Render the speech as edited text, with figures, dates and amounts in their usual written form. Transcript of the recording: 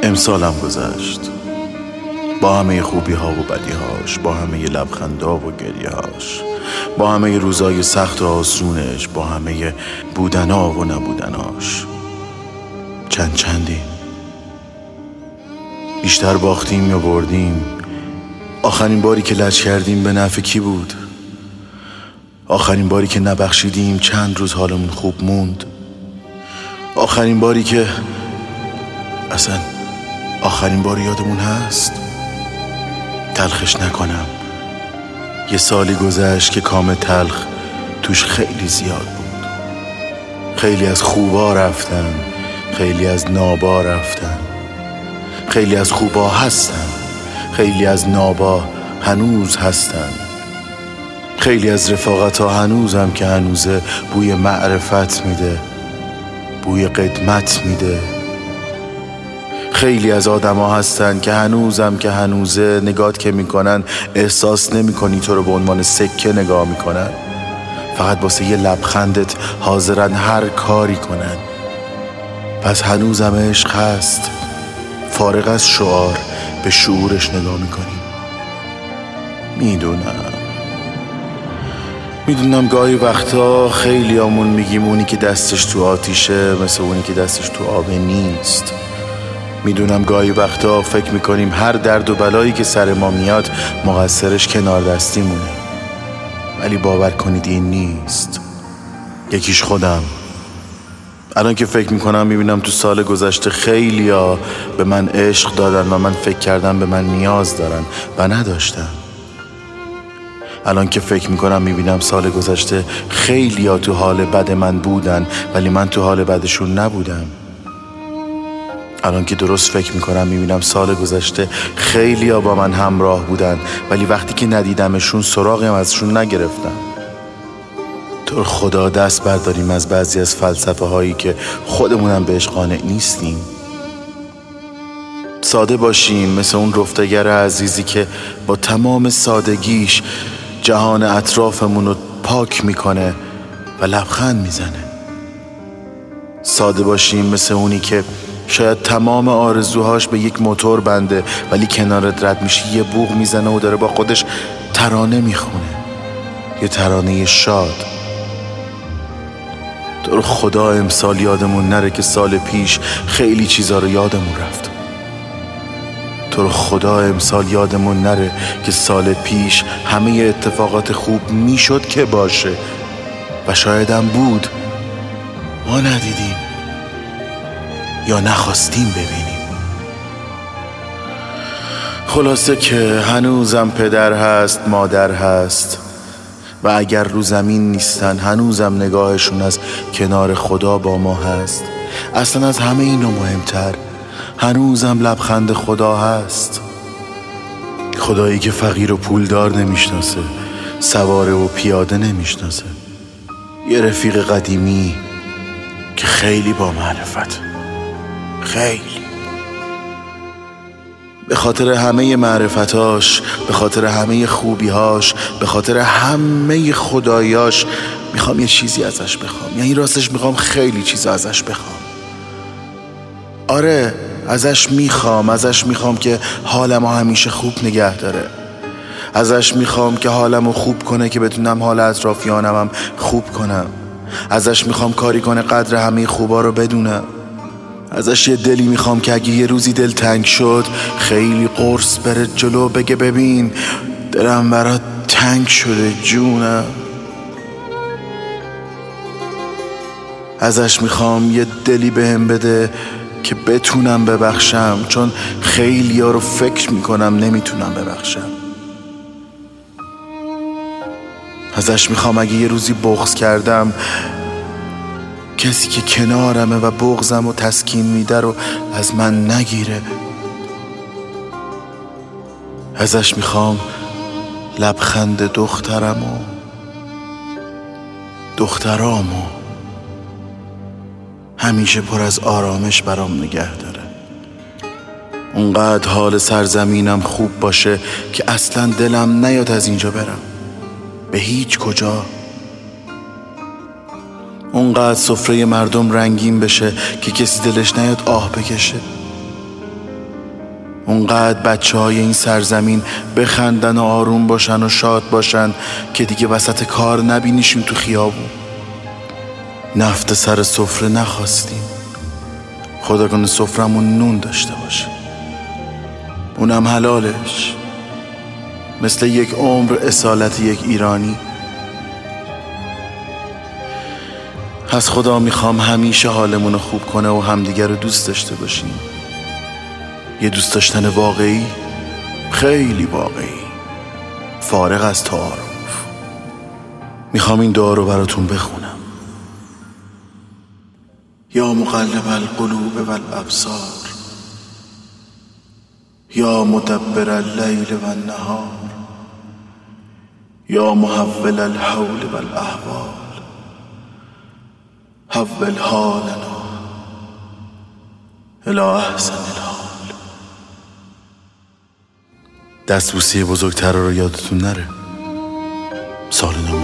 امسالم گذشت با همه خوبی ها و بدی هاش، با همه لبخندا و گریه هاش، با همه روزای سخت و آسونش، با همه بودنا و نبودناش. چندیم بیشتر باختیم یا بردیم؟ آخرین باری که لج کردیم به نفع کی بود؟ آخرین باری که نبخشیدیم چند روز حالمون خوب موند؟ آخرین باری که اصلا آخرین بار یادمون هست؟ تلخش نکنم، یه سالی گذشت که کام تلخ توش خیلی زیاد بود. خیلی از خوبا رفتن، خیلی از نابا رفتن، خیلی از خوبا هستن، خیلی از نابا هنوز هستن، خیلی از رفاقت ها هنوزم که هنوزه بوی معرفت میده، بوی قدمت میده. خیلی از آدم ها هستن که هنوزم که هنوزه نگات که میکنن احساس نمیکنی تو رو به عنوان سکه نگاه میکنن، فقط واسه یه لبخندت حاضرن هر کاری کنن. پس هنوزم عشق هست، فارغ از شعار به شعورش نگاه میکنیم. میدونم گاهی وقتا خیلی همون میگیم اونی که دستش تو آتیشه مثل اونی که دستش تو آب نیست. میدونم گاهی وقتا فکر میکنیم هر درد و بلایی که سر ما میاد مقصرش کنار دستیمونه، ولی باور کنید این نیست. یکیش خودم. الان که فکر میکنم میبینم تو سال گذشته خیلیا به من عشق دادن و من فکر کردم به من نیاز دارن و نداشتن. الان که فکر میکنم میبینم سال گذشته خیلیا تو حال بد من بودن ولی من تو حال بدشون نبودم. الان که درست فکر میکنم میبینم سال گذشته خیلیا با من همراه بودن ولی وقتی که ندیدمشون سراغم ازشون نگرفتم. تو خدا دست برداریم از بعضی از فلسفه هایی که خودمونم بهش قانع نیستیم. ساده باشیم مثل اون رفتگر عزیزی که با تمام سادگیش جهان اطرافمون رو پاک میکنه و لبخند میزنه. ساده باشیم مثل اونی که شاید تمام آرزوهاش به یک موتور بنده ولی کنارت رد میشه یه بوق میزنه و داره با خودش ترانه میخونه، یه ترانه شاد. تو رو خدا امسال یادمون نره که سال پیش خیلی چیزا رو یادمون رفت. تو رو خدا امسال یادمون نره که سال پیش همه اتفاقات خوب میشد که باشه و شایدم بود، ما ندیدیم یا نخواستیم ببینیم. خلاصه که هنوزم پدر هست، مادر هست و اگر رو زمین نیستن هنوزم نگاهشون از کنار خدا با ما هست. اصلا از همه اینا مهمتر هنوزم لبخند خدا هست. خدایی که فقیر و پولدار نمیشناسه، سواره و پیاده نمیشناسه، یه رفیق قدیمی که خیلی با معرفت، خیلی به خاطر همه معرفتاش، به خاطر همه خوبیهاش، به خاطر همه خدایاش میخوام یه چیزی ازش بخوام. یعنی راستش میخوام خیلی چیز ازش بخوام. آره ازش میخوام که حالمو همیشه خوب نگه داره. ازش میخوام که حالمو خوب کنه که بتونم حال اطرافیانم خوب کنم. ازش میخوام کاری کنه قدر همه خوبا رو بدونم. ازش یه دلی میخوام که اگه یه روزی دل تنگ شد خیلی قرص بره جلو بگه ببین دلم برات تنگ شده جونم. ازش میخوام یه دلی بهم بده که بتونم ببخشم، چون خیلی ها رو فکر میکنم نمیتونم ببخشم. ازش میخوام اگه یه روزی بغض کردم کسی که کنارمه و بغضم و تسکین میده رو از من نگیره. ازش میخوام لبخند دخترامو همیشه پر از آرامش برام نگه داره. اونقدر حال سرزمینم خوب باشه که اصلا دلم نیاد از اینجا برم به هیچ کجا. اونقدر سفره مردم رنگین بشه که کسی دلش نیاد آه بکشه. اونقدر بچه های این سرزمین بخندن و آروم باشن و شاد باشن که دیگه وسط کار نبینیشیم تو خیابون. نفت سر سفره نخواستیم، خدا کنه سفرمون نون داشته باشه، اونم حلالش، مثل یک عمر اصالت یک ایرانی. از خدا میخوام همیشه حالمون رو خوب کنه و همدیگر رو دوست داشته باشیم. یه دوست داشتن واقعی، خیلی واقعی، فارغ از تعارف. میخوام این دعا رو براتون بخونم. یا مقلب القلوب والابصار، یا مدبر اللیل والنهار، یا محول الحول والاحوال، حول حالنا الی احسن الحال. دستبوسی بزرگتر رو یادتون نره. سال نو